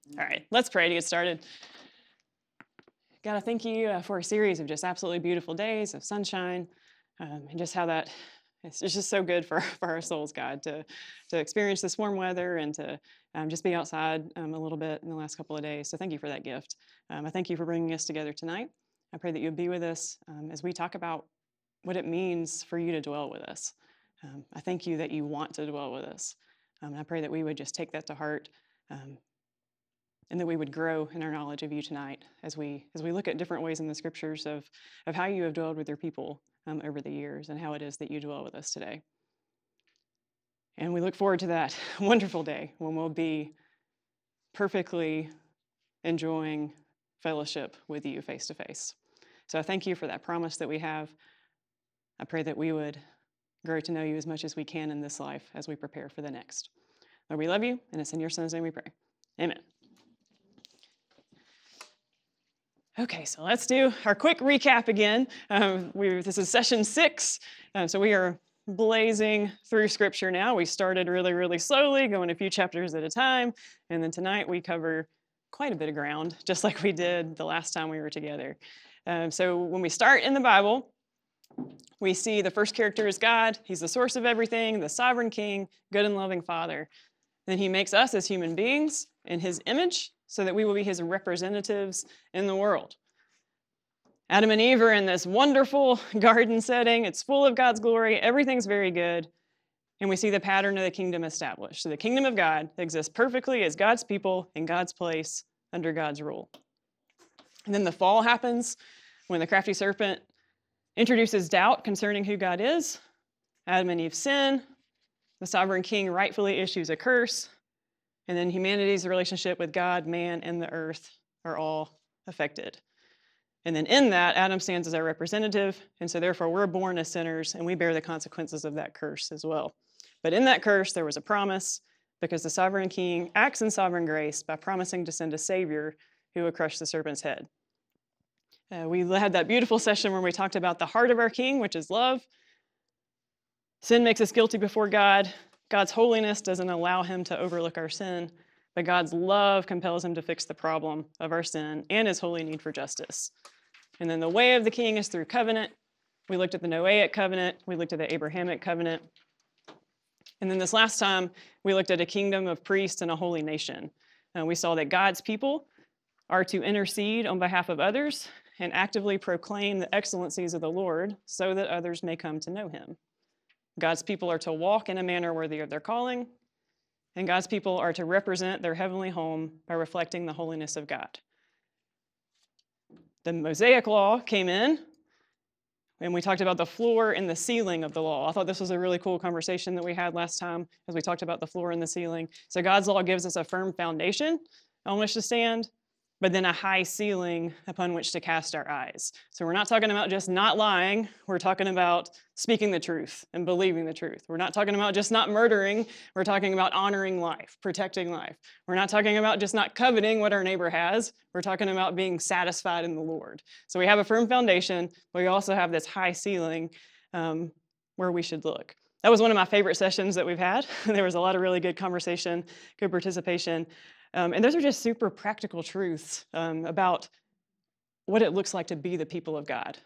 All right, let's pray to get started. God, I thank you for a series of just absolutely beautiful days of sunshine, and just how that it's just so good for, for our souls, God, to experience this warm weather and to just be outside a little bit in the last couple of days. So thank you for that gift. I thank you for bringing us together tonight. I pray that you'll be with us as we talk about what it means for you to dwell with us. I thank you that you want to dwell with us. I pray that we would just take that to heart. And that we would grow in our knowledge of you tonight as we look at different ways in the scriptures of how you have dwelled with your people over the years and how it is that you dwell with us today. And we look forward to that wonderful day when we'll be perfectly enjoying fellowship with you face to face. So I thank you for that promise that we have. I pray that we would grow to know you as much as we can in this life as we prepare for the next. Lord, we love you, and it's in your son's name we pray. Amen. Okay, so let's do our quick recap again. This is session 6, so we are blazing through scripture now. We started really, really slowly, going a few chapters at a time, and then tonight we cover quite a bit of ground, just like we did the last time we were together. So when we start in the Bible, we see the first character is God. He's the source of everything, the sovereign king, good and loving Father. Then he makes us as human beings in his image, so that we will be his representatives in the world. Adam and Eve are in this wonderful garden setting. It's full of God's glory. Everything's very good. And we see the pattern of the kingdom established. So the kingdom of God exists perfectly as God's people in God's place under God's rule. And then the fall happens when the crafty serpent introduces doubt concerning who God is. Adam and Eve sin. The sovereign king rightfully issues a curse. And then humanity's relationship with God, man, and the earth are all affected. And then in that, Adam stands as our representative, and so therefore we're born as sinners, and we bear the consequences of that curse as well. But in that curse, there was a promise, because the sovereign king acts in sovereign grace by promising to send a savior who would crush the serpent's head. We had that beautiful session where we talked about the heart of our king, which is love. Sin makes us guilty before God. God's holiness doesn't allow him to overlook our sin, but God's love compels him to fix the problem of our sin and his holy need for justice. And then the way of the king is through covenant. We looked at the Noahic covenant. We looked at the Abrahamic covenant. And then this last time, we looked at a kingdom of priests and a holy nation. We saw that God's people are to intercede on behalf of others and actively proclaim the excellencies of the Lord so that others may come to know him. God's people are to walk in a manner worthy of their calling, and God's people are to represent their heavenly home by reflecting the holiness of God. The Mosaic law came in, and we talked about the floor and the ceiling of the law. I thought this was a really cool conversation that we had last time as we talked about the floor and the ceiling. So God's law gives us a firm foundation on which to stand, but then a high ceiling upon which to cast our eyes. So we're not talking about just not lying. We're talking about speaking the truth and believing the truth. We're not talking about just not murdering. We're talking about honoring life, protecting life. We're not talking about just not coveting what our neighbor has. We're talking about being satisfied in the Lord. So we have a firm foundation, but we also have this high ceiling where we should look. That was one of my favorite sessions that we've had. There was a lot of really good conversation, good participation. And those are just super practical truths about what it looks like to be the people of God.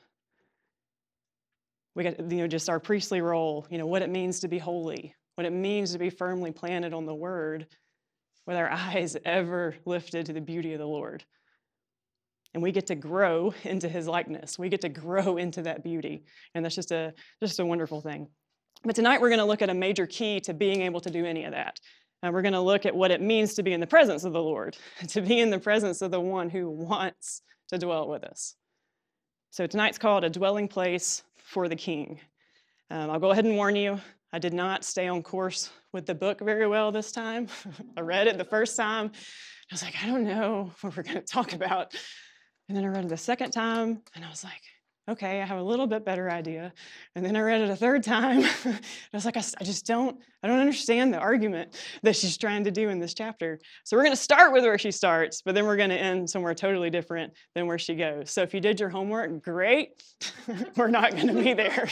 We got, just our priestly role, what it means to be holy, what it means to be firmly planted on the word with our eyes ever lifted to the beauty of the Lord. And we get to grow into his likeness. We get to grow into that beauty. And that's just a wonderful thing. But tonight we're going to look at a major key to being able to do any of that. We're going to look at what it means to be in the presence of the Lord, to be in the presence of the one who wants to dwell with us. So tonight's called A Dwelling Place for the King. I'll go ahead and warn you, I did not stay on course with the book very well this time. I read it the first time. I was like, I don't know what we're going to talk about. And then I read it the second time, and I was like, okay, I have a little bit better idea. And then I read it a third time. I was like, I don't understand the argument that she's trying to do in this chapter. So we're going to start with where she starts, but then we're going to end somewhere totally different than where she goes. So if you did your homework, great. We're not going to be there.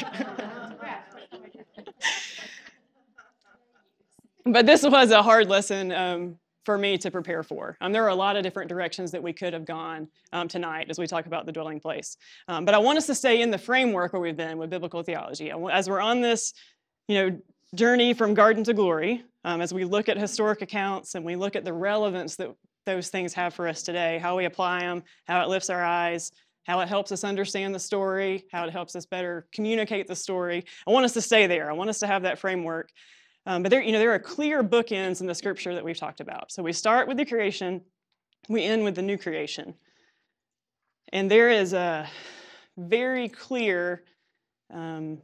But this was a hard lesson for me to prepare for. There are a lot of different directions that we could have gone tonight as we talk about the dwelling place. But I want us to stay in the framework where we've been with biblical theology. As we're on this, journey from garden to glory, as we look at historic accounts and we look at the relevance that those things have for us today, how we apply them, how it lifts our eyes, how it helps us understand the story, how it helps us better communicate the story. I want us to stay there. I want us to have that framework. But there are clear bookends in the scripture that we've talked about. So we start with the creation, we end with the new creation. And there is a very clear, what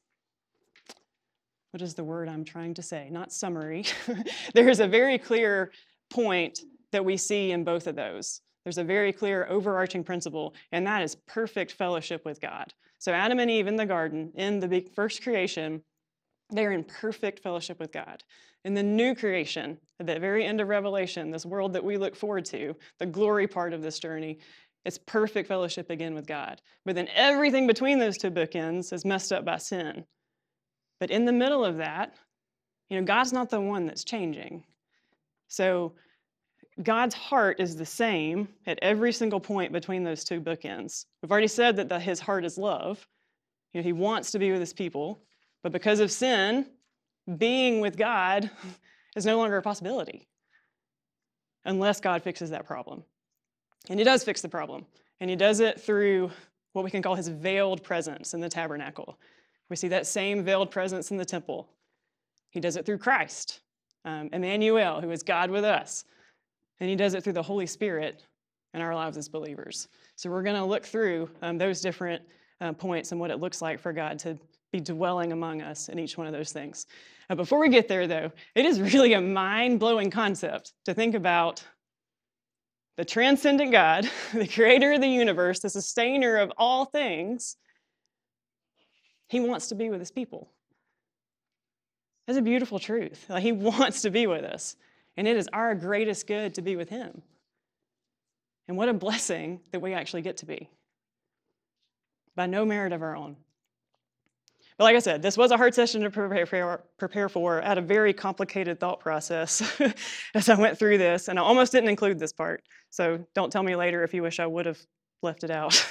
is the word I'm trying to say? Not summary. There is a very clear point that we see in both of those. There's a very clear overarching principle, and that is perfect fellowship with God. So Adam and Eve in the garden, in the big first creation, they're in perfect fellowship with God. In the new creation, at the very end of Revelation, this world that we look forward to, the glory part of this journey, it's perfect fellowship again with God. But then everything between those two bookends is messed up by sin. But in the middle of that, God's not the one that's changing. So God's heart is the same at every single point between those two bookends. We've already said that his heart is love. He wants to be with his people. But because of sin, being with God is no longer a possibility unless God fixes that problem. And he does fix the problem. And he does it through what we can call his veiled presence in the tabernacle. We see that same veiled presence in the temple. He does it through Christ, Emmanuel, who is God with us. And he does it through the Holy Spirit in our lives as believers. So we're going to look through those different points and what it looks like for God to be dwelling among us in each one of those things. Before we get there, though, it is really a mind-blowing concept to think about the transcendent God, the creator of the universe, the sustainer of all things. He wants to be with his people. That's a beautiful truth. He wants to be with us, and it is our greatest good to be with him. And what a blessing that we actually get to be, by no merit of our own. But like I said, this was a hard session to prepare for. I had a very complicated thought process as I went through this, and I almost didn't include this part. So don't tell me later if you wish I would have left it out.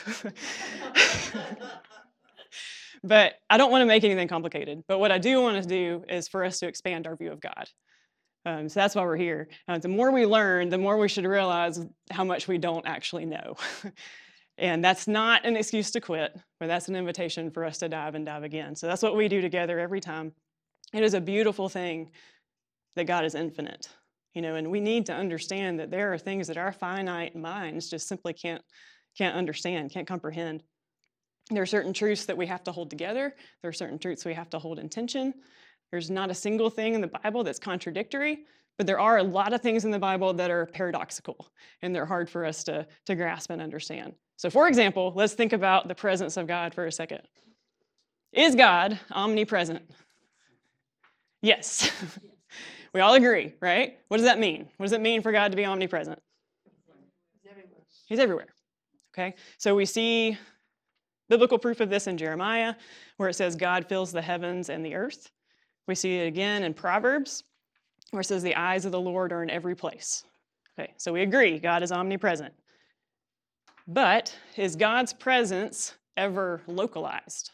But I don't want to make anything complicated. But what I do want to do is for us to expand our view of God. So that's why we're here. The more we learn, the more we should realize how much we don't actually know. And that's not an excuse to quit, but that's an invitation for us to dive and dive again. So that's what we do together every time. It is a beautiful thing that God is infinite, and we need to understand that there are things that our finite minds just simply can't understand, can't comprehend. There are certain truths that we have to hold together. There are certain truths we have to hold in tension. There's not a single thing in the Bible that's contradictory, but there are a lot of things in the Bible that are paradoxical, and they're hard for us to grasp and understand. So for example, let's think about the presence of God for a second. Is God omnipresent? Yes. We all agree, right? What does that mean? What does it mean for God to be omnipresent? He's everywhere. Okay? So we see biblical proof of this in Jeremiah, where it says God fills the heavens and the earth. We see it again in Proverbs, where it says the eyes of the Lord are in every place. Okay, so we agree God is omnipresent. But is God's presence ever localized?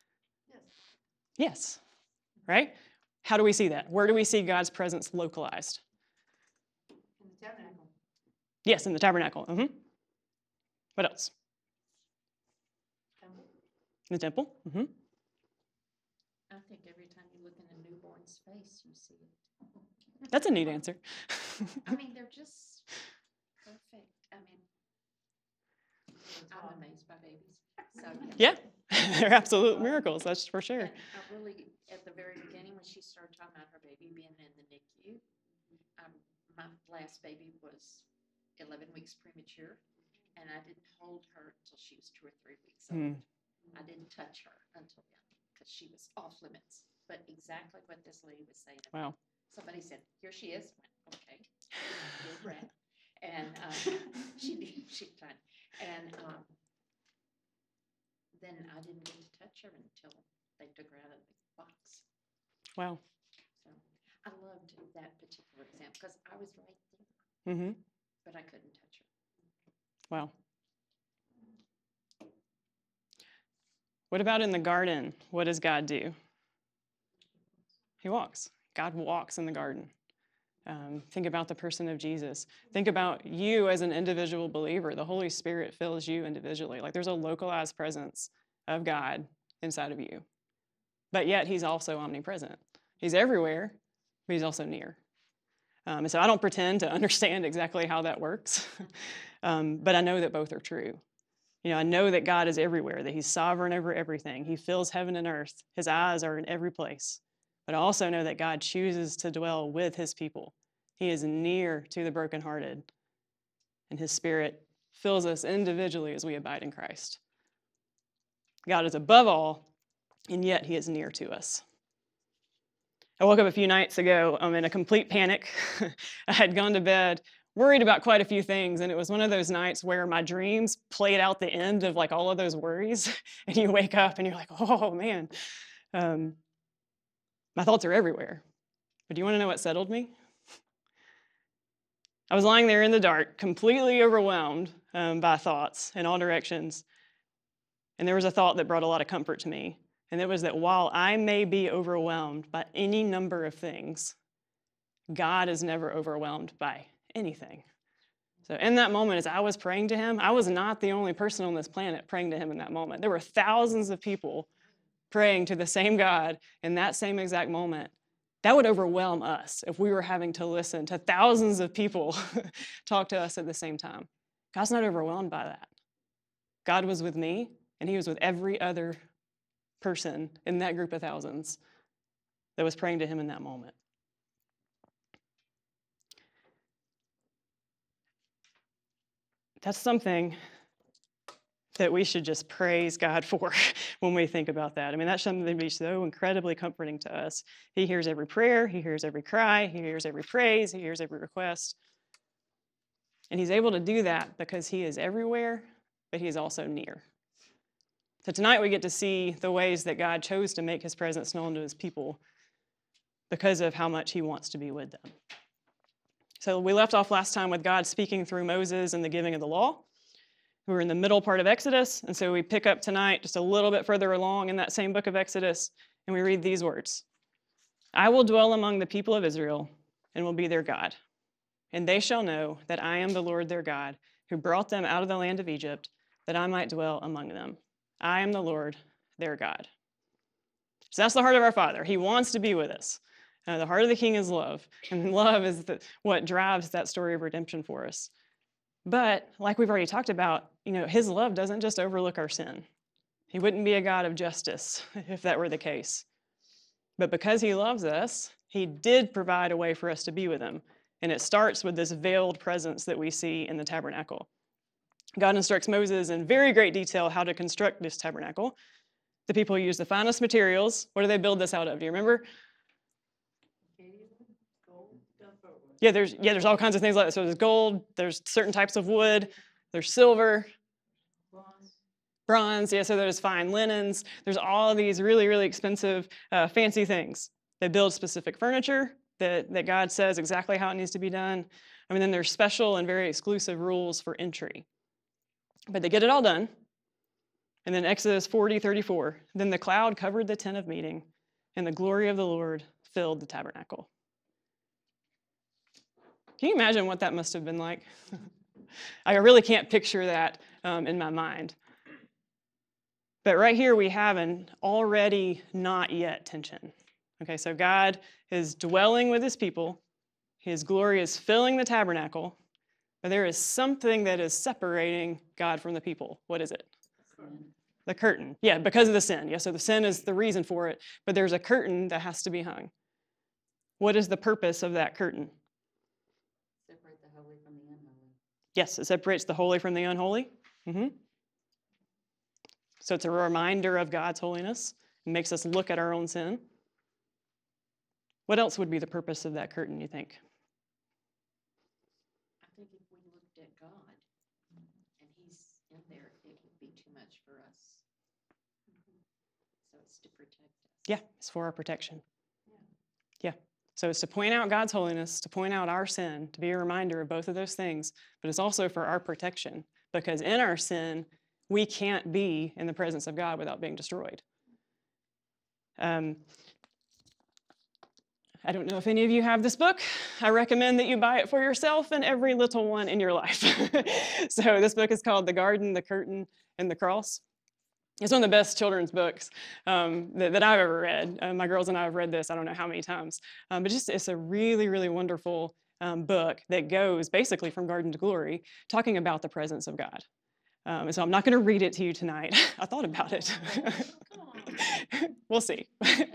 Yes. Right? How do we see that? Where do we see God's presence localized? In the tabernacle. Yes, in the tabernacle. What else? Temple. In the temple. I think every time you look in a newborn's face, you see it. That's a neat answer. I mean, they're just perfect. I mean, I'm amazed by babies. So Yeah, they're absolute miracles, that's for sure. And I really, at the very beginning, when she started talking about her baby being in the NICU, my last baby was 11 weeks premature, and I didn't hold her until she was 2 or 3 weeks old. I didn't touch her until then because she was off limits. But exactly what this lady was saying. Wow. Somebody said, "Here she is." I went, okay, good rat. And she tried. And then I didn't get to touch her until they took her out of the box. Wow. So I loved that particular example because I was right there. Mm-hmm. but I couldn't touch her. Wow. What about in the garden? What does God do? He walks. God walks in the garden. Think about the person of Jesus. Think about you as an individual believer. The Holy Spirit fills you individually. Like there's a localized presence of God inside of you. But yet he's also omnipresent. He's everywhere, but he's also near. And so I don't pretend to understand exactly how that works, but I know that both are true. I know that God is everywhere, that he's sovereign over everything. He fills heaven and earth. His eyes are in every place. But I also know that God chooses to dwell with his people. He is near to the brokenhearted, and his Spirit fills us individually as we abide in Christ. God is above all, and yet he is near to us. I woke up a few nights ago in a complete panic. I had gone to bed worried about quite a few things, and it was one of those nights where my dreams played out the end of like all of those worries, and you wake up and you're like, oh man, my thoughts are everywhere. But do you want to know what settled me? I was lying there in the dark, completely overwhelmed by thoughts in all directions, and there was a thought that brought a lot of comfort to me, and it was that while I may be overwhelmed by any number of things, God is never overwhelmed by anything. So in that moment, as I was praying to him, I was not the only person on this planet praying to him in that moment. There were thousands of people praying to the same God in that same exact moment. That would overwhelm us if we were having to listen to thousands of people talk to us at the same time. God's not overwhelmed by that. God was with me, and he was with every other person in that group of thousands that was praying to him in that moment. That's something that we should just praise God for when we think about that. I mean, that's something that would be so incredibly comforting to us. He hears every prayer, he hears every cry, he hears every praise, he hears every request. And he's able to do that because he is everywhere, but he is also near. So tonight we get to see the ways that God chose to make his presence known to his people because of how much he wants to be with them. So we left off last time with God speaking through Moses and the giving of the law. We're in the middle part of Exodus, and so we pick up tonight just a little bit further along in that same book of Exodus, and we read these words. I will dwell among the people of Israel and will be their God, and they shall know that I am the Lord their God, who brought them out of the land of Egypt, that I might dwell among them. I am the Lord their God. So that's the heart of our Father. He wants to be with us. The heart of the King is love, and love is what drives that story of redemption for us. But like we've already talked about, his love doesn't just overlook our sin. He wouldn't be a God of justice if that were the case. But because he loves us, he did provide a way for us to be with him. And it starts with this veiled presence that we see in the tabernacle. God instructs Moses in very great detail how to construct this tabernacle. The people use the finest materials. What do they build this out of? Do you remember? Yeah, there's all kinds of things like that. So there's gold, there's certain types of wood, there's silver, bronze, yeah, so there's fine linens. There's all of these really, really expensive, fancy things. They build specific furniture that God says exactly how it needs to be done. I mean, then there's special and very exclusive rules for entry. But they get it all done. And then Exodus 40:34, then the cloud covered the tent of meeting, and the glory of the Lord filled the tabernacle. Can you imagine what that must have been like? I really can't picture that in my mind. But right here we have an already not yet tension. Okay, so God is dwelling with his people. His glory is filling the tabernacle. But there is something that is separating God from the people. What is it? The curtain. Yeah, because of the sin. Yeah, so the sin is the reason for it. But there's a curtain that has to be hung. What is the purpose of that curtain? Separate the holy from the unholy. Yes, it separates the holy from the unholy. Mm-hmm. So it's a reminder of God's holiness. It makes us look at our own sin. What else would be the purpose of that curtain, you think? I think if we looked at God and he's in there, it would be too much for us. So it's to protect us. Yeah, it's for our protection. Yeah. So it's to point out God's holiness, to point out our sin, to be a reminder of both of those things, but it's also for our protection, because in our sin, we can't be in the presence of God without being destroyed. I don't know if any of you have this book. I recommend that you buy it for yourself and every little one in your life. So this book is called The Garden, the Curtain, and the Cross. It's one of the best children's books that I've ever read. My girls and I have read this I don't know how many times. But it's a really, really wonderful book that goes basically from garden to glory, talking about the presence of God. And so I'm not going to read it to you tonight. I thought about it. We'll see.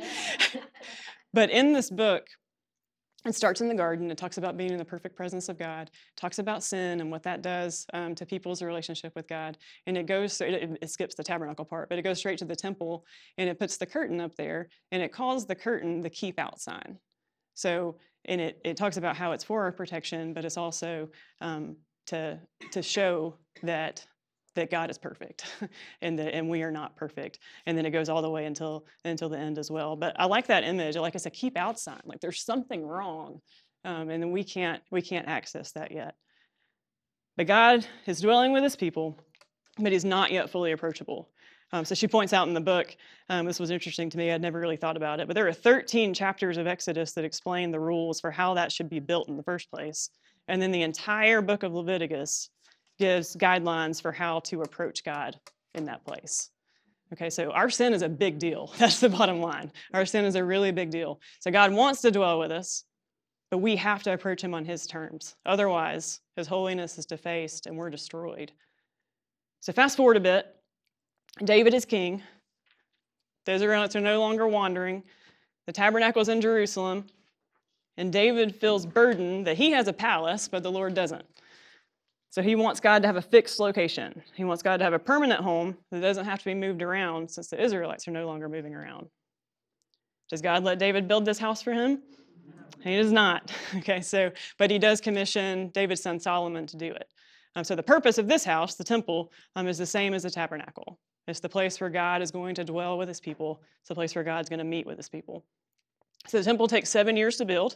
But in this book, it starts in the garden. It talks about being in the perfect presence of God. It talks about sin and what that does to people's relationship with God. And it goes, it skips the tabernacle part, but it goes straight to the temple, and it puts the curtain up there, and it calls the curtain the keep out sign. So, and it talks about how it's for our protection, but it's also to show that God is perfect and we are not perfect. And then it goes all the way until the end as well. But I like that image. Like it's a keep out sign. Like there's something wrong. And then we can't access that yet. But God is dwelling with his people, but he's not yet fully approachable. So she points out in the book, this was interesting to me, I'd never really thought about it, but there are 13 chapters of Exodus that explain the rules for how that should be built in the first place. And then the entire book of Leviticus gives guidelines for how to approach God in that place. Okay, so our sin is a big deal. That's the bottom line. Our sin is a really big deal. So God wants to dwell with us, but we have to approach him on his terms. Otherwise, his holiness is defaced and we're destroyed. So fast forward a bit. David is king. The Israelites are no longer wandering. The tabernacle's in Jerusalem. And David feels burdened that he has a palace, but the Lord doesn't. So he wants God to have a fixed location. He wants God to have a permanent home that doesn't have to be moved around since the Israelites are no longer moving around. Does God let David build this house for him? He does not. Okay, but he does commission David's son Solomon to do it. So the purpose of this house, the temple, is the same as the tabernacle. It's the place where God is going to dwell with his people. It's the place where God's going to meet with his people. So the temple takes 7 years to build.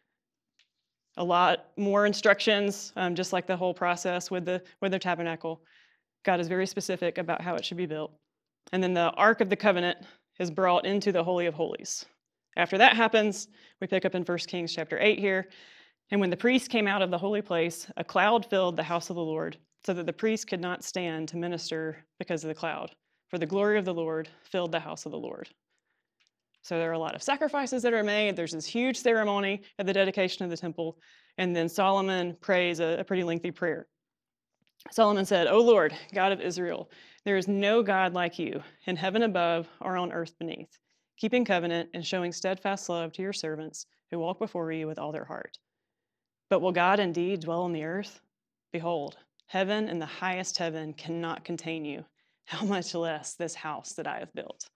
A lot more instructions, just like the whole process with the tabernacle. God is very specific about how it should be built. And then the Ark of the Covenant is brought into the Holy of Holies. After that happens, we pick up in 1 Kings chapter 8 here. And when the priest came out of the holy place, a cloud filled the house of the Lord, so that the priest could not stand to minister because of the cloud. For the glory of the Lord filled the house of the Lord. So there are a lot of sacrifices that are made. There's this huge ceremony at the dedication of the temple. And then Solomon prays a pretty lengthy prayer. Solomon said, "O Lord, God of Israel, there is no God like you in heaven above or on earth beneath, keeping covenant and showing steadfast love to your servants who walk before you with all their heart. But will God indeed dwell on the earth? Behold, heaven and the highest heaven cannot contain you. How much less this house that I have built?"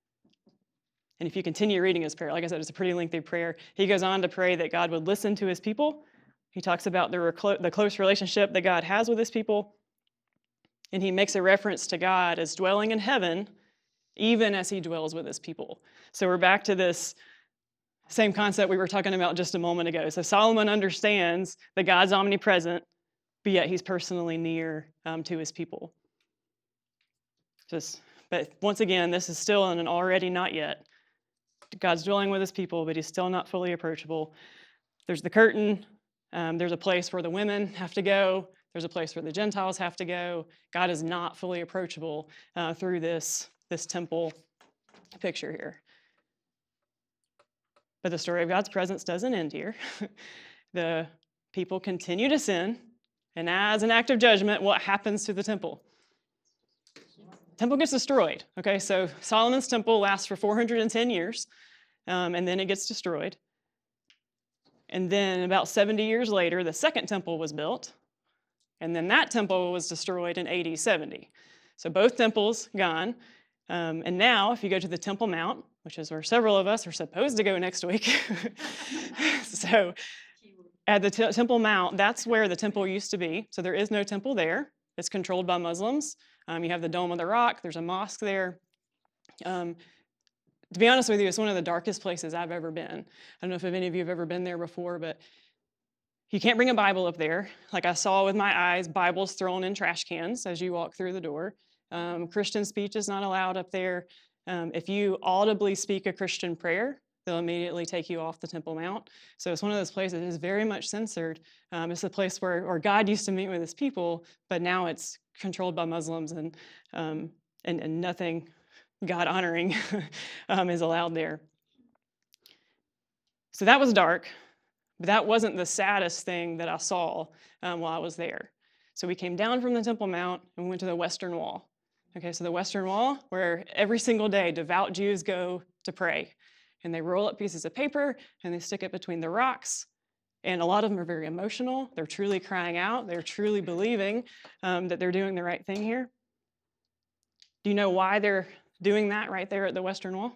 And if you continue reading his prayer, like I said, it's a pretty lengthy prayer. He goes on to pray that God would listen to his people. He talks about the close relationship that God has with his people. And he makes a reference to God as dwelling in heaven, even as he dwells with his people. So we're back to this same concept we were talking about just a moment ago. So Solomon understands that God's omnipresent, but yet he's personally near to his people. But once again, this is still in an already not yet. God's dwelling with his people, but he's still not fully approachable. There's the curtain. There's a place where the women have to go. There's a place where the Gentiles have to go. God is not fully approachable through this temple picture here. But the story of God's presence doesn't end here. The people continue to sin, and as an act of judgment, what happens to the temple? Temple gets destroyed. Okay, so Solomon's temple lasts for 410 years, and then it gets destroyed. And then about 70 years later, the second temple was built, and then that temple was destroyed in AD 70. So both temples gone. And now, if you go to the Temple Mount, which is where several of us are supposed to go next week, so at the Temple Mount, that's where the temple used to be. So there is no temple there. It's controlled by Muslims. You have the Dome of the Rock. There's a mosque there. To be honest with you, it's one of the darkest places I've ever been. I don't know if any of you have ever been there before, but you can't bring a Bible up there. Like I saw with my eyes, Bibles thrown in trash cans as you walk through the door. Christian speech is not allowed up there. If you audibly speak a Christian prayer, they'll immediately take you off the Temple Mount. So it's one of those places that is very much censored. It's a place where God used to meet with his people, but now it's controlled by Muslims, and nothing God honoring is allowed there. So that was dark, but that wasn't the saddest thing that I saw while I was there. So we came down from the Temple Mount and we went to the Western Wall. Okay, so the Western Wall, where every single day devout Jews go to pray. And they roll up pieces of paper and they stick it between the rocks. And a lot of them are very emotional. They're truly crying out. They're truly believing that they're doing the right thing here. Do you know why they're doing that right there at the Western Wall?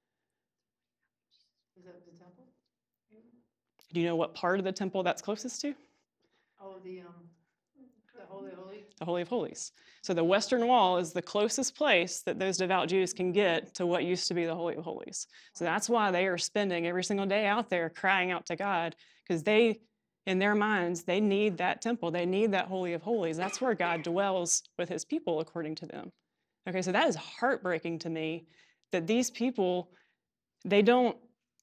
Is that the temple? Do you know what part of the temple that's closest to? Oh, the Holy of Holies? The Holy of Holies. So the Western Wall is the closest place that those devout Jews can get to what used to be the Holy of Holies. So that's why they are spending every single day out there crying out to God, because they, in their minds, they need that temple. They need that Holy of Holies. That's where God dwells with his people, according to them. Okay, so that is heartbreaking to me that these people, they don't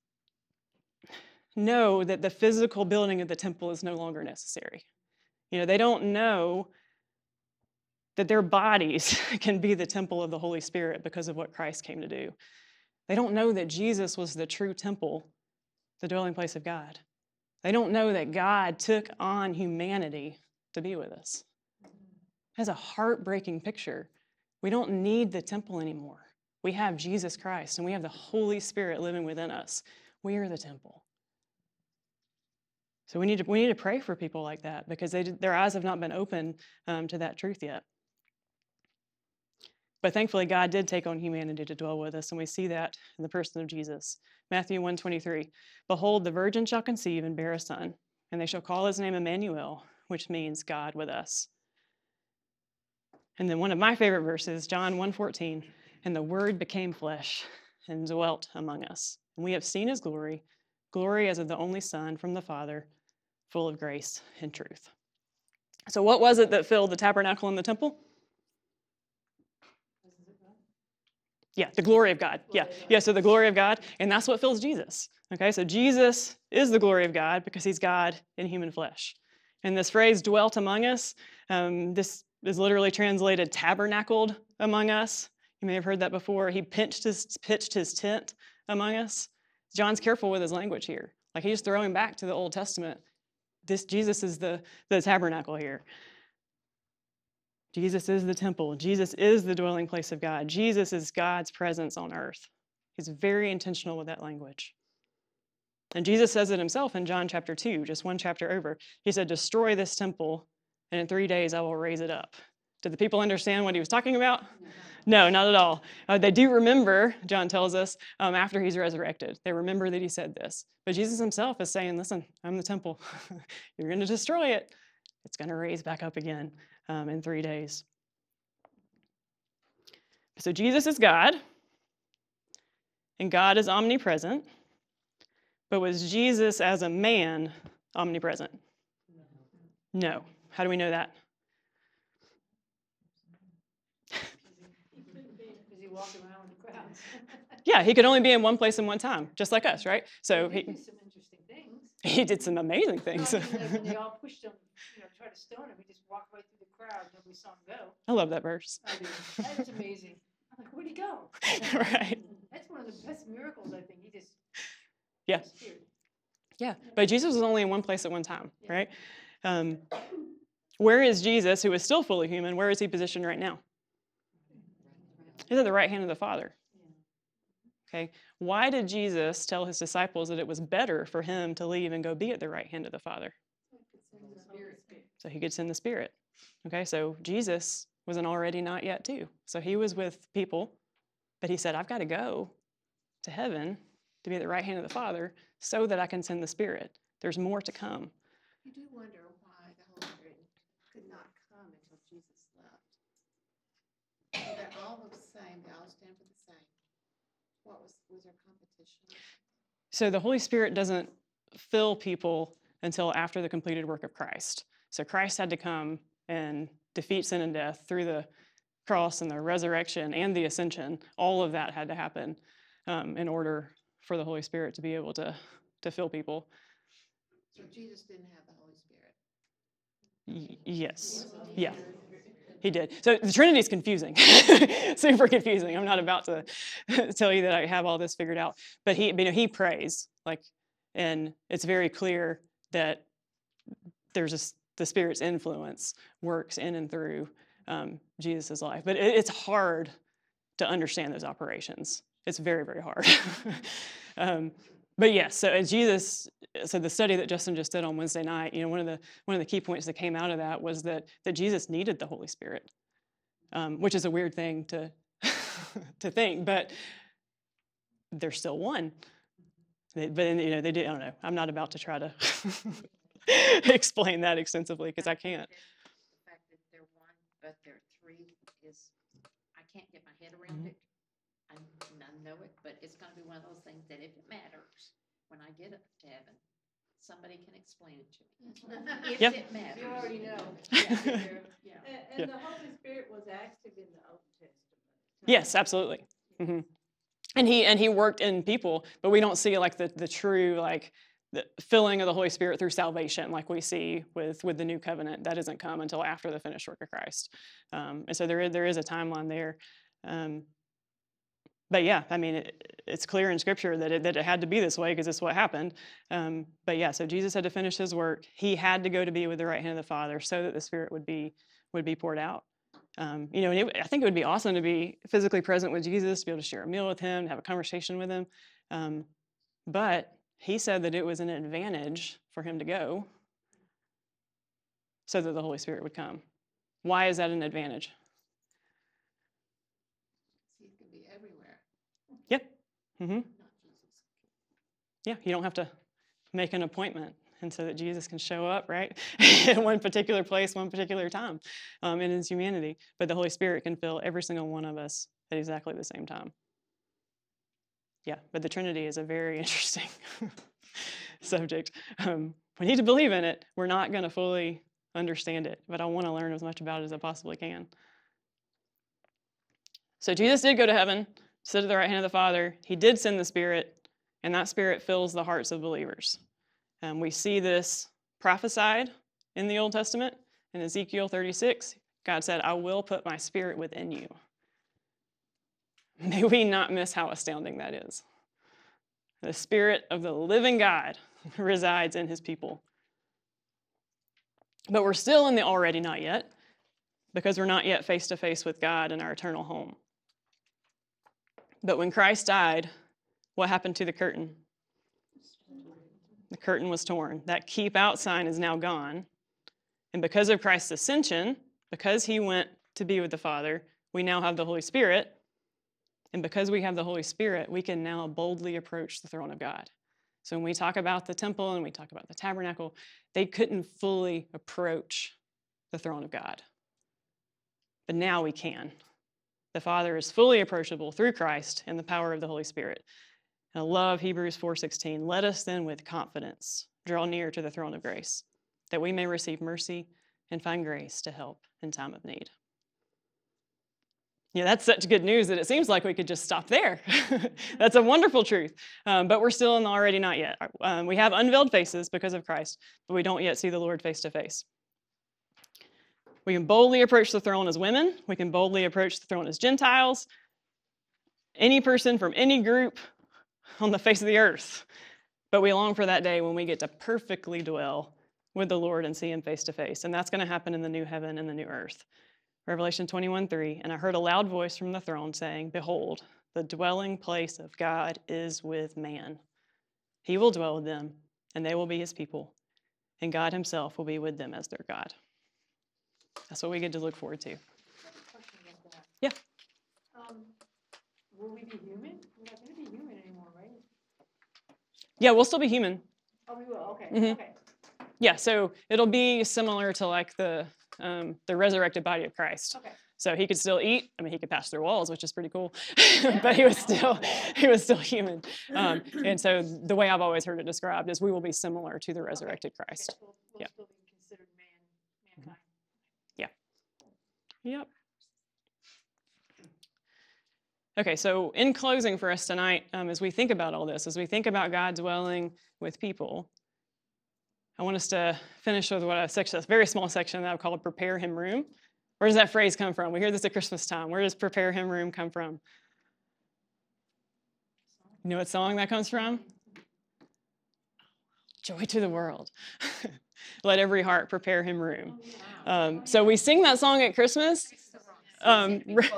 know that the physical building of the temple is no longer necessary. They don't know that their bodies can be the temple of the Holy Spirit because of what Christ came to do. They don't know that Jesus was the true temple, the dwelling place of God. They don't know that God took on humanity to be with us. That's a heartbreaking picture. We don't need the temple anymore. We have Jesus Christ, and we have the Holy Spirit living within us. We are the temple. So we need to pray for people like that, because their eyes have not been open to that truth yet. But thankfully, God did take on humanity to dwell with us, and we see that in the person of Jesus. Matthew 1:23, "Behold, the virgin shall conceive and bear a son, and they shall call his name Emmanuel," which means God with us. And then one of my favorite verses, John 1:14, "And the Word became flesh and dwelt among us. And we have seen his glory, glory as of the only Son from the Father, full of grace and truth." So what was it that filled the tabernacle and the temple? Yeah, the glory of God. Yeah, so the glory of God, and that's what fills Jesus. Okay, so Jesus is the glory of God because he's God in human flesh. And this phrase, dwelt among us, this is literally translated tabernacled among us. You may have heard that before. He pitched his tent among us. John's careful with his language here. Like he's throwing back to the Old Testament. Jesus is the tabernacle here. Jesus is the temple. Jesus is the dwelling place of God. Jesus is God's presence on earth. He's very intentional with that language. And Jesus says it himself in John chapter 2, just one chapter over. He said, "Destroy this temple, and in 3 days I will raise it up." Did the people understand what he was talking about? No, not at all. They do remember, John tells us, after he's resurrected. They remember that he said this. But Jesus himself is saying, listen, I'm the temple. You're going to destroy it. It's going to raise back up again in 3 days. So Jesus is God, and God is omnipresent. But was Jesus as a man omnipresent? No. How do we know that? Because he walked around with the crowds. Yeah, he could only be in one place in one time, just like us, right? So He did some interesting things. he did some amazing things. No, I mean, like when they all pushed him, tried to stone him, he just walked right through the crowd. Nobody saw him go. I love that verse. I do. That was amazing. I'm like, where'd he go? Right. That's one of the best miracles, I think. He just Yeah. disappeared. Yeah, but Jesus was only in one place at one time, right? Where is Jesus, who is still fully human, where is he positioned right now? He's at the right hand of the Father. Okay, why did Jesus tell his disciples that it was better for him to leave and go be at the right hand of the Father? So he could send the Spirit. Okay, so Jesus was an already not yet too. So he was with people, but he said, I've got to go to heaven to be at the right hand of the Father so that I can send the Spirit. There's more to come. You do wonder why the Holy Spirit could not come until Jesus left. So they're all the same. They all stand for the same. Was there competition? So the Holy Spirit doesn't fill people until after the completed work of Christ. So Christ had to come and defeat sin and death through the cross and the resurrection and the ascension. All of that had to happen in order for the Holy Spirit to be able to fill people. So Jesus didn't have the Holy Spirit. Yes. Yeah. He did. So the Trinity is confusing, super confusing. I'm not about to tell you that I have all this figured out, but he prays and it's very clear that there's the Spirit's influence works in and through Jesus' life. But it's hard to understand those operations. It's very, very hard. But yes, so as so the study that Justin just did on Wednesday night, one of the key points that came out of that was that Jesus needed the Holy Spirit, which is a weird thing to to think, but they're still one. They did. I don't know. I'm not about to try to explain that extensively because I can't. The fact that they're one, but they're three is, I can't get my head around it. I know it, but it's going to be one of those things that if it matters, when I get up to heaven, somebody can explain it to me. If Yep. it matters. You already know. Yeah. And the Holy Spirit was active in the Old Testament. Yes, absolutely. Hmm. And he worked in people, but we don't see the true the filling of the Holy Spirit through salvation like we see with the new covenant. That doesn't come until after the finished work of Christ. And so there is a timeline there. But yeah, I mean, it's clear in Scripture that it had to be this way because it's what happened. But yeah, so Jesus had to finish his work. He had to go to be with the right hand of the Father so that the Spirit would be poured out. And I think it would be awesome to be physically present with Jesus, to be able to share a meal with him, to have a conversation with him. But he said that it was an advantage for him to go so that the Holy Spirit would come. Why is that an advantage? He can be everywhere. Yep. Mm-hmm. Not Jesus. Yeah, you don't have to make an appointment, and so that Jesus can show up, right, in one particular place, one particular time in his humanity. But the Holy Spirit can fill every single one of us at exactly the same time. Yeah, but the Trinity is a very interesting subject. We need to believe in it. We're not going to fully understand it, but I want to learn as much about it as I possibly can. So Jesus did go to heaven, sit at the right hand of the Father. He did send the Spirit, and that Spirit fills the hearts of believers. We see this prophesied in the Old Testament. In Ezekiel 36, God said, "I will put my Spirit within you." May we not miss how astounding that is. The Spirit of the living God resides in his people. But we're still in the already not yet, because we're not yet face to face with God in our eternal home. But when Christ died, what happened to the curtain? The curtain was torn. That keep out sign is now gone. And because of Christ's ascension, because he went to be with the Father, we now have the Holy Spirit. And because we have the Holy Spirit, we can now boldly approach the throne of God. So when we talk about the temple and we talk about the tabernacle, they couldn't fully approach the throne of God. But now we can. The Father is fully approachable through Christ and the power of the Holy Spirit. And I love Hebrews 4:16. Let us then with confidence draw near to the throne of grace, that we may receive mercy and find grace to help in time of need. Yeah, that's such good news that it seems like we could just stop there. That's a wonderful truth. But we're still in the already not yet. We have unveiled faces because of Christ, but we don't yet see the Lord face to face. We can boldly approach the throne as women. We can boldly approach the throne as Gentiles. Any person from any group on the face of the earth. But we long for that day when we get to perfectly dwell with the Lord and see him face to face. And that's going to happen in the new heaven and the new earth. Revelation 21:3, and I heard a loud voice from the throne saying, "Behold, the dwelling place of God is with man. He will dwell with them, and they will be his people, and God himself will be with them as their God." That's what we get to look forward to. I have a question about that. Yeah. Will we be human? We're not going to be human anymore, right? Yeah, we'll still be human. Oh, we will. Okay. Mhm. Okay. Yeah, so it'll be similar to like the resurrected body of Christ. Okay. So he could still eat. I mean, he could pass through walls, which is pretty cool, but he was still human. And so the way I've always heard it described is we will be similar to the resurrected Christ. We'll Yep. still be considered mankind. Yep. Okay, so in closing for us tonight, as we think about all this, as we think about God dwelling with people, I want us to finish with a very small section that I've called Prepare Him Room. Where does that phrase come from? We hear this at Christmas time. Where does Prepare Him Room come from? You know what song that comes from? Joy to the World. Let every heart prepare Him room. So we sing that song at Christmas. I'm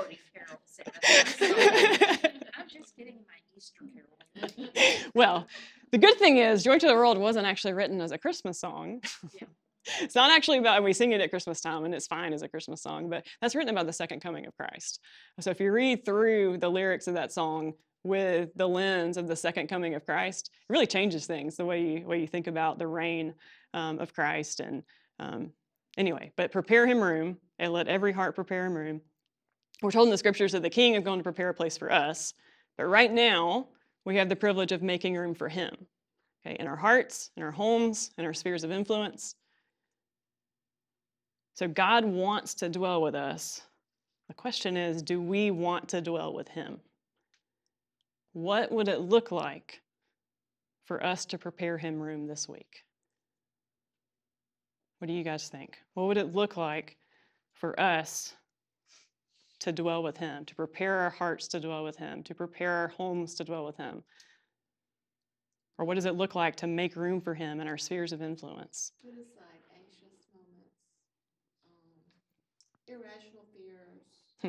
just getting my Easter carol. Well, the good thing is Joy to the World wasn't actually written as a Christmas song. Yeah. It's not actually about, we sing it at Christmas time, and it's fine as a Christmas song, but that's written about the second coming of Christ. So if you read through the lyrics of that song with the lens of the second coming of Christ, it really changes things, the way you think about the reign of Christ. And anyway, but prepare Him room, and let every heart prepare Him room. We're told in the scriptures that the King is going to prepare a place for us, but right now we have the privilege of making room for Him, okay, in our hearts, in our homes, in our spheres of influence. So God wants to dwell with us. The question is, do we want to dwell with Him? What would it look like for us to prepare Him room this week? What do you guys think? What would it look like for us to dwell with Him, to prepare our hearts to dwell with Him, to prepare our homes to dwell with Him? Or what does it look like to make room for Him in our spheres of influence? Put aside anxious moments, irrational fears.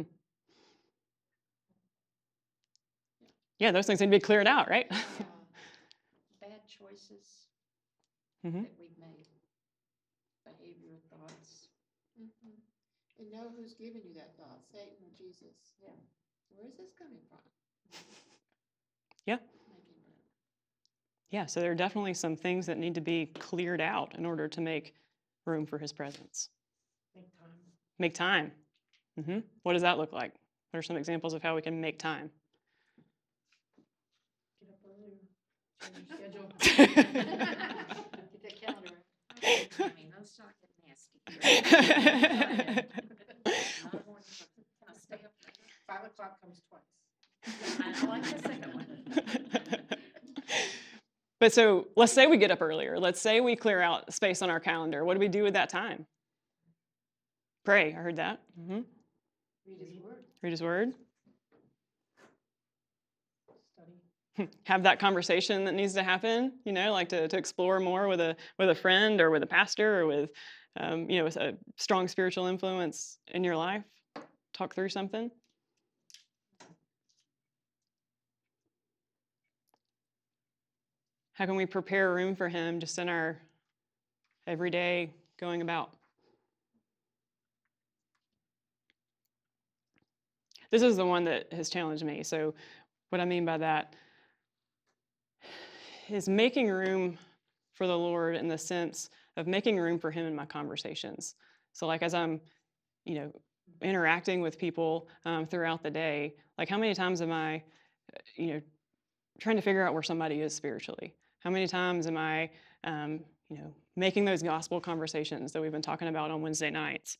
Yeah, those things need to be cleared out, right? Bad choices Mhm. that we've made, behavior, thoughts. Mm-hmm. And know who's giving you that thought, Satan or Jesus. Yeah. Where is this coming from? Yeah. Making room. Yeah, so there are definitely some things that need to be cleared out in order to make room for His presence. Make time. What does that look like? What are some examples of how we can make time? Get up earlier, change your schedule. Get that calendar out. I mean, let's not get nasty. Not more than- Can I stay up later? 5 o'clock comes twice. I like the second one. But so let's say we get up earlier. Let's say we clear out space on our calendar. What do we do with that time? Pray. I heard that. Read His word. Read His Word. Study. Have that conversation that needs to happen, like to explore more with a friend or with a pastor or with, with a strong spiritual influence in your life. Talk through something. How can we prepare room for Him just in our everyday going about? This is the one that has challenged me. So what I mean by that is making room for the Lord in the sense of making room for Him in my conversations. So like as I'm, interacting with people throughout the day, like how many times am I, trying to figure out where somebody is spiritually? How many times am I, making those gospel conversations that we've been talking about on Wednesday nights?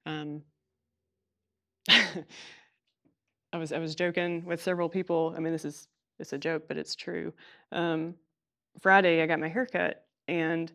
I was joking with several people. I mean, it's a joke, but it's true. Friday, I got my haircut, and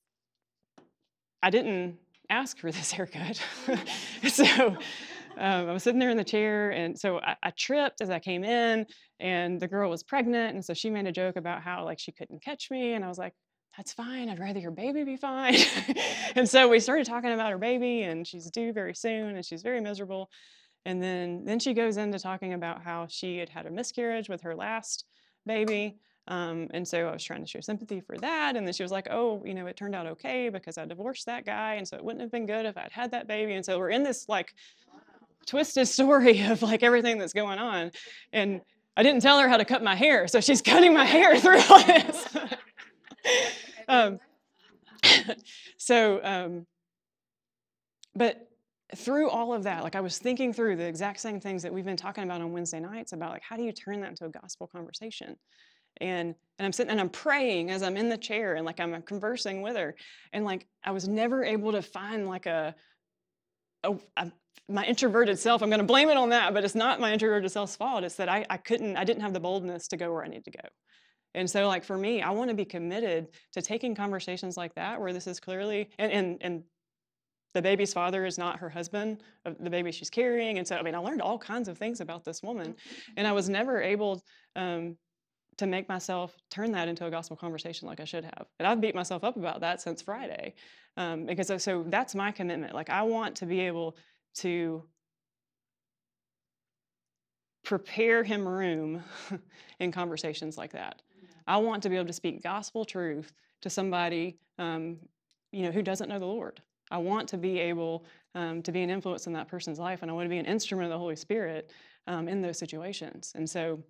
I didn't ask for this haircut. So I was sitting there in the chair, and so I tripped as I came in, and the girl was pregnant, and so she made a joke about how she couldn't catch me, and I was like, that's fine. I'd rather your baby be fine. And so we started talking about her baby, and she's due very soon, and she's very miserable. And then she goes into talking about how she had a miscarriage with her last baby. And so I was trying to show sympathy for that. And then she was like, oh, it turned out okay because I divorced that guy. And so it wouldn't have been good if I'd had that baby. And so we're in this twisted story of everything that's going on. And I didn't tell her how to cut my hair. So she's cutting my hair through all this. But through all of that, like I was thinking through the exact same things that we've been talking about on Wednesday nights about like how do you turn that into a gospel conversation? And I'm sitting and I'm praying as I'm in the chair and like I'm conversing with her. And like I was never able to find like my introverted self. I'm going to blame it on that, but it's not my introverted self's fault. It's that I didn't have the boldness to go where I need to go. And so like for me, I want to be committed to taking conversations like that where this is clearly, and the baby's father is not her husband of the baby she's carrying. And so, I mean, I learned all kinds of things about this woman, and I was never able to make myself turn that into a gospel conversation like I should have. And I've beat myself up about that since Friday, because so that's my commitment. Like I want to be able to prepare him room in conversations like that. I want to be able to speak gospel truth to somebody, who doesn't know the Lord. I want to be able to be an influence in that person's life, and I want to be an instrument of the Holy Spirit in those situations. And so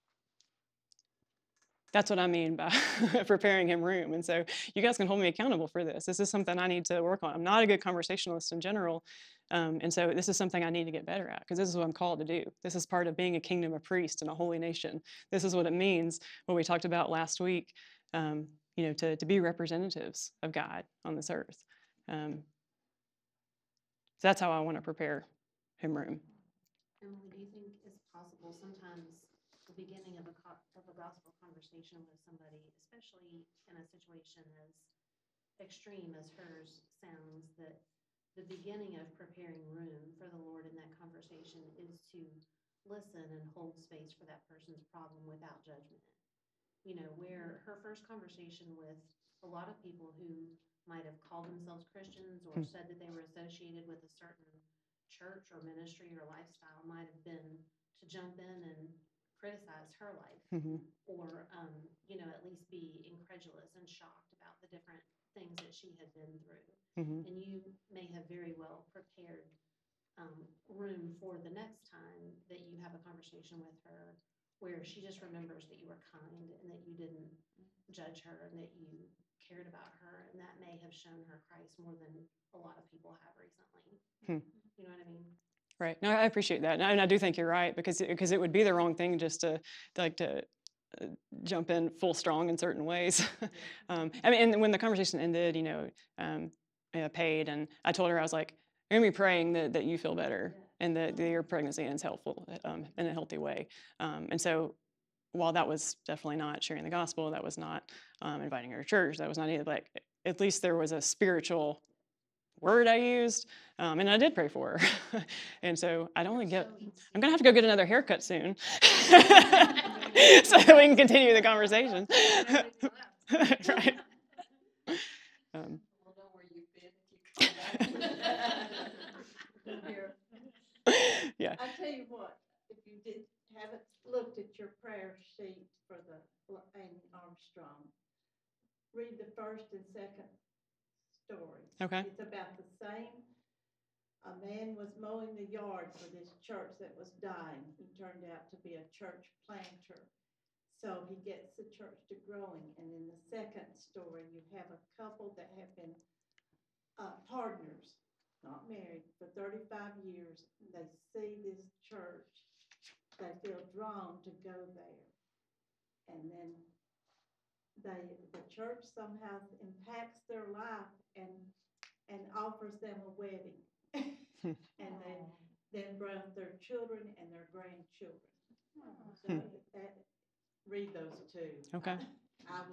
that's what I mean by preparing him room. And so you guys can hold me accountable for this. This is something I need to work on. I'm not a good conversationalist in general. And so this is something I need to get better at because this is what I'm called to do. This is part of being a kingdom of priests and a holy nation. This is what it means, what we talked about last week, to be representatives of God on this earth. So that's how I want to prepare him room. Emily, do you think it's possible sometimes the beginning of a gospel conversation with somebody, especially in a situation as extreme as hers sounds, that the beginning of preparing room for the Lord in that conversation is to listen and hold space for that person's problem without judgment? Where her first conversation with a lot of people who might have called themselves Christians or said that they were associated with a certain church or ministry or lifestyle might have been to jump in and criticize her life, or at least be incredulous and shocked about the different things that she had been through. And you may have very well prepared room for the next time that you have a conversation with her where she just remembers that you were kind and that you didn't judge her and that you cared about her, and that may have shown her Christ more than a lot of people have recently. You know what I mean? Right. No, I appreciate that, and I do think you're right because it would be the wrong thing just to jump in full strong in certain ways. And when the conversation ended, I paid, and I told her I was like, "I'm gonna be praying that you feel better and that your pregnancy is helpful in a healthy way." And so, while that was definitely not sharing the gospel, that was not inviting her to church, that was not either, like at least there was a spiritual word I used, and I did pray for her. And so I'm gonna have to go get another haircut soon so that we can continue the conversation. Right. We'll know where you've been if you come back. Here. Yeah. I tell you what, if you haven't looked at your prayer sheet for the Amy Armstrong, read the first and second stories. Okay. It's about the same. A man was mowing the yard for this church that was dying. He turned out to be a church planter. So he gets the church to growing. And in the second story, you have a couple that have been partners, not married, for 35 years. They see this church. They feel drawn to go there. And then the church somehow impacts their life and offers them a wedding. And then bring their children and their grandchildren. So read those two. Okay. I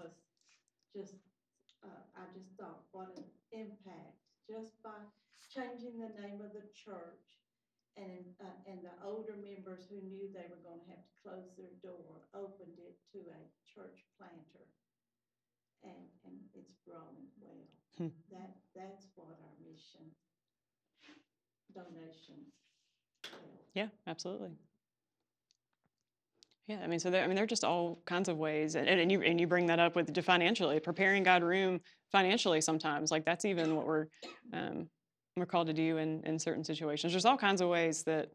just thought, what an impact, just by changing the name of the church, and the older members who knew they were going to have to close their door opened it to a church planter, and it's growing well. That's what our mission donations help. Yeah, absolutely. Yeah, I mean, so there are just all kinds of ways, and you bring that up with financially preparing God room financially. Sometimes, like that's even what we're called to do in certain situations. There's all kinds of ways that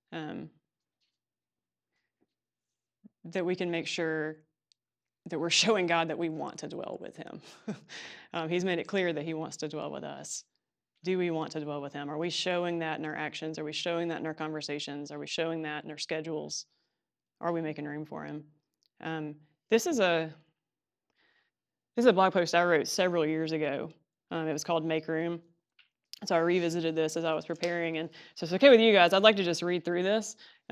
that we can make sure that we're showing God that we want to dwell with Him. He's made it clear that He wants to dwell with us, Do we want to dwell with him? Are we showing that in our actions? Are we showing that in our conversations? Are we showing that in our schedules? Are we making room for him? Um, this is a blog post I wrote several years ago. It was called Make Room. So I revisited this as I was preparing. And so if it's okay with you guys, I'd like to just read through this.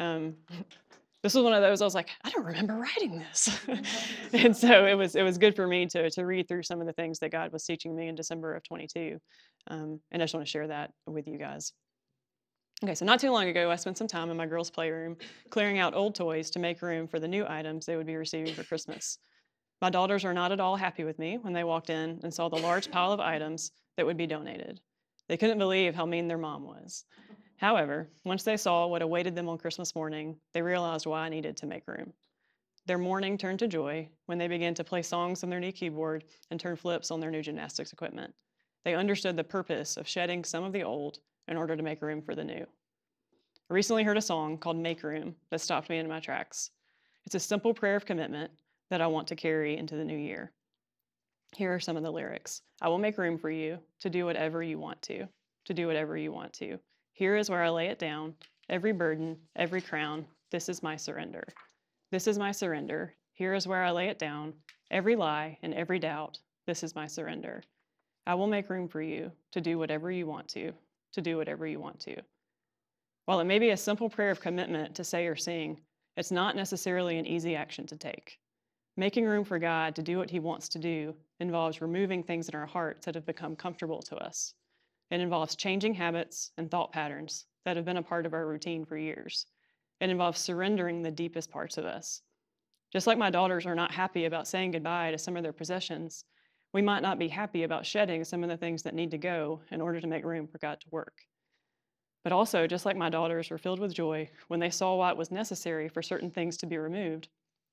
This was one of those I was like, I don't remember writing this. And so it was good for me to read through some of the things that God was teaching me in December of 22. And I just want to share that with you guys. Okay, so not too long ago, I spent some time in my girls' playroom clearing out old toys to make room for the new items they would be receiving for Christmas. My daughters were not at all happy with me when they walked in and saw the large pile of items that would be donated. They couldn't believe how mean their mom was. However, once they saw what awaited them on Christmas morning, they realized why I needed to make room. Their morning turned to joy when they began to play songs on their new keyboard and turn flips on their new gymnastics equipment. They understood the purpose of shedding some of the old in order to make room for the new. I recently heard a song called Make Room that stopped me in my tracks. It's a simple prayer of commitment that I want to carry into the new year. Here are some of the lyrics. I will make room for you to do whatever you want to do whatever you want to. Here is where I lay it down, every burden, every crown. This is my surrender. This is my surrender. Here is where I lay it down, every lie and every doubt. This is my surrender. I will make room for you to do whatever you want to do whatever you want to. While it may be a simple prayer of commitment to say or sing, it's not necessarily an easy action to take. Making room for God to do what he wants to do involves removing things in our hearts that have become comfortable to us. It involves changing habits and thought patterns that have been a part of our routine for years. It involves surrendering the deepest parts of us. Just like my daughters are not happy about saying goodbye to some of their possessions, we might not be happy about shedding some of the things that need to go in order to make room for God to work. But also, just like my daughters were filled with joy when they saw why it was necessary for certain things to be removed,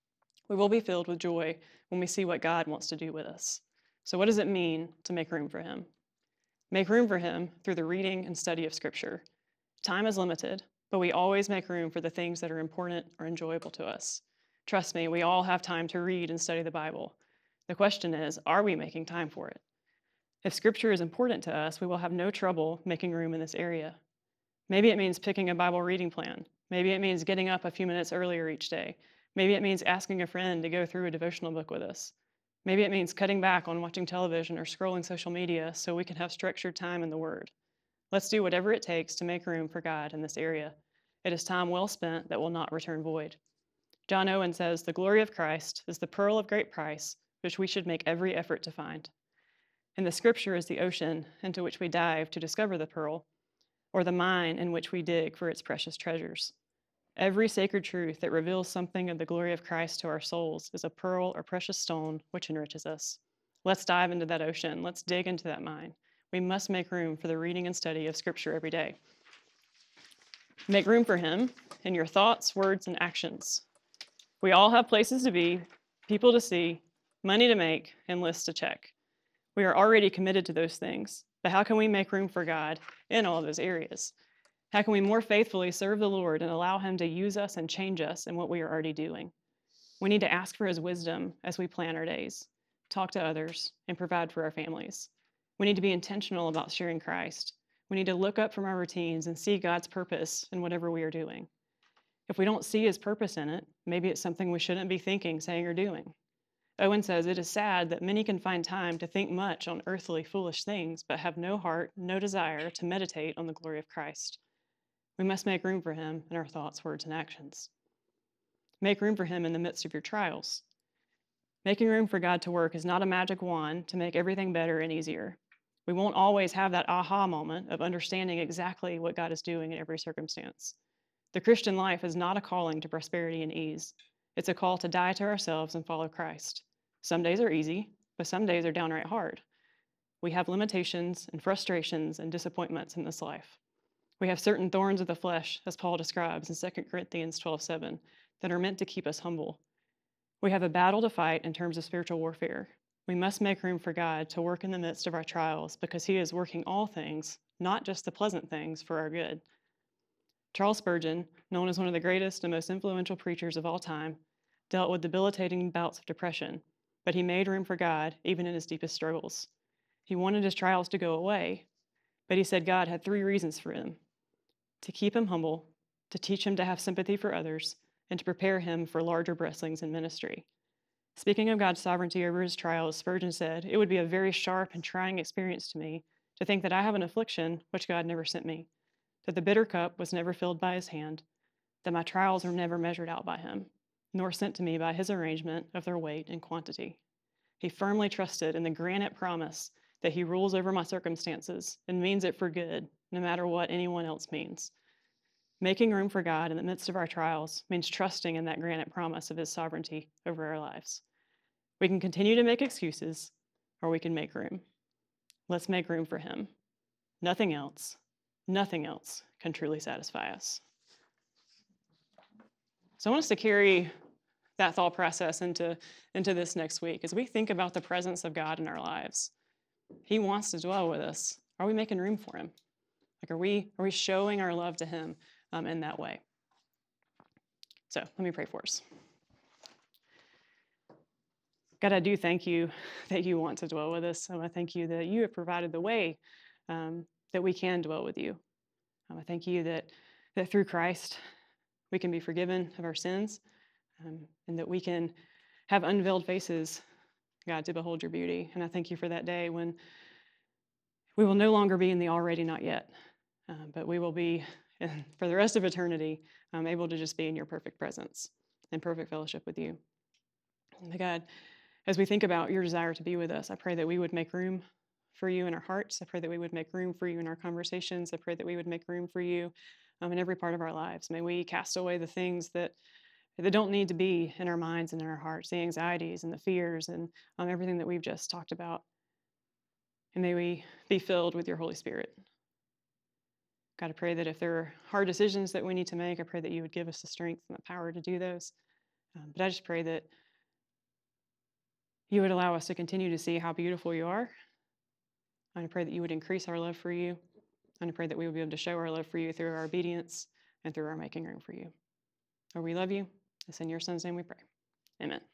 we will be filled with joy when we see what God wants to do with us. So what does it mean to make room for him? Make room for him through the reading and study of Scripture. Time is limited, but we always make room for the things that are important or enjoyable to us. Trust me, we all have time to read and study the Bible. The question is, are we making time for it? If Scripture is important to us, we will have no trouble making room in this area. Maybe it means picking a Bible reading plan. Maybe it means getting up a few minutes earlier each day. Maybe it means asking a friend to go through a devotional book with us. Maybe it means cutting back on watching television or scrolling social media so we can have structured time in the Word. Let's do whatever it takes to make room for God in this area. It is time well spent that will not return void. John Owen says, "The glory of Christ is the pearl of great price, which we should make every effort to find." And the Scripture is the ocean into which we dive to discover the pearl, or the mine in which we dig for its precious treasures. Every sacred truth that reveals something of the glory of Christ to our souls is a pearl or precious stone which enriches us. Let's dive into that ocean. Let's dig into that mine. We must make room for the reading and study of Scripture every day. Make room for him in your thoughts, words, and actions. We all have places to be, people to see, money to make, and lists to check. We are already committed to those things, but how can we make room for God in all of those areas? How can we more faithfully serve the Lord and allow him to use us and change us in what we are already doing? We need to ask for his wisdom as we plan our days, talk to others, and provide for our families. We need to be intentional about sharing Christ. We need to look up from our routines and see God's purpose in whatever we are doing. If we don't see his purpose in it, maybe it's something we shouldn't be thinking, saying, or doing. Owen says, "It is sad that many can find time to think much on earthly, foolish things, but have no heart, no desire to meditate on the glory of Christ." We must make room for him in our thoughts, words, and actions. Make room for him in the midst of your trials. Making room for God to work is not a magic wand to make everything better and easier. We won't always have that aha moment of understanding exactly what God is doing in every circumstance. The Christian life is not a calling to prosperity and ease. It's a call to die to ourselves and follow Christ. Some days are easy, but some days are downright hard. We have limitations and frustrations and disappointments in this life. We have certain thorns of the flesh, as Paul describes in 2 Corinthians 12:7, that are meant to keep us humble. We have a battle to fight in terms of spiritual warfare. We must make room for God to work in the midst of our trials because he is working all things, not just the pleasant things, for our good. Charles Spurgeon, known as one of the greatest and most influential preachers of all time, dealt with debilitating bouts of depression, but he made room for God even in his deepest struggles. He wanted his trials to go away, But he said God had 3 reasons for him: to keep him humble, to teach him to have sympathy for others, and to prepare him for larger blessings in ministry. Speaking of God's sovereignty over his trials, Spurgeon said, "It would be a very sharp and trying experience to me to think that I have an affliction which God never sent me, that the bitter cup was never filled by his hand, that my trials were never measured out by him, nor sent to me by his arrangement of their weight and quantity." He firmly trusted in the granite promise that he rules over my circumstances and means it for good, no matter what anyone else means. Making room for God in the midst of our trials means trusting in that granite promise of his sovereignty over our lives. We can continue to make excuses, or we can make room. Let's make room for him. Nothing else can truly satisfy us. So I want us to carry that thought process into this next week as we think about the presence of God in our lives. He wants to dwell with us. Are we making room for him? Like, are we showing our love to him in that way? So let me pray for us. God, I do thank you that you want to dwell with us. I thank you that you have provided the way that we can dwell with you. I thank you that through Christ we can be forgiven of our sins, and that we can have unveiled faces, God, to behold your beauty. And I thank you for that day when we will no longer be in the already not yet, but we will be, for the rest of eternity, able to just be in your perfect presence and perfect fellowship with you. And God, as we think about your desire to be with us, I pray that we would make room for you in our hearts. I pray that we would make room for you in our conversations. I pray that we would make room for you in every part of our lives. May we cast away the things that don't need to be in our minds and in our hearts, the anxieties and the fears and everything that we've just talked about. And may we be filled with your Holy Spirit. God, I pray that if there are hard decisions that we need to make, I pray that you would give us the strength and the power to do those. But I just pray that you would allow us to continue to see how beautiful you are. And I pray that you would increase our love for you. And I pray that we would be able to show our love for you through our obedience and through our making room for you. Lord, we love you. It's in your Son's name we pray. Amen.